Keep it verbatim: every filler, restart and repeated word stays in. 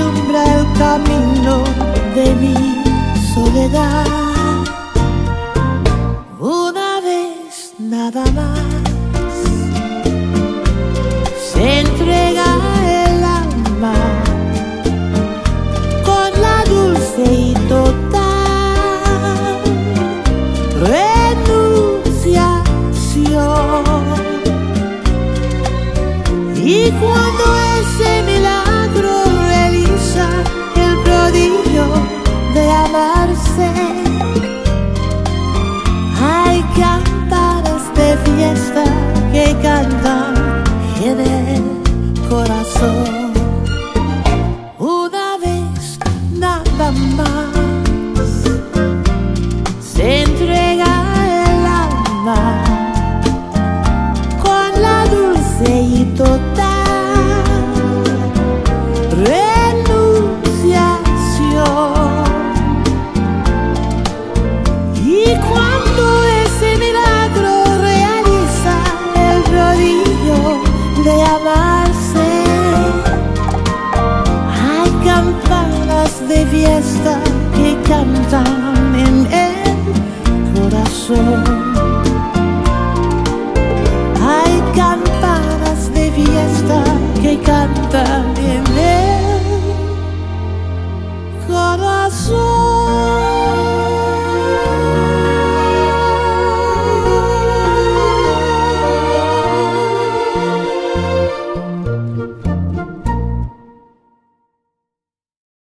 alumbra el camino de mi soledad. Una vez nada más se entrega el alma con la dulce y total renunciación. Y cuando ese milagro realiza el prodigio de amarse, hay campanas de fiesta que cantan en el corazón. Una vez nada más se entrega el alma con la dulce y total renunciación. Y cuando ese milagro realiza el prodigio de amarse, hay campanas de fiesta que cantan en el corazón. Hay campanas de fiesta que cantan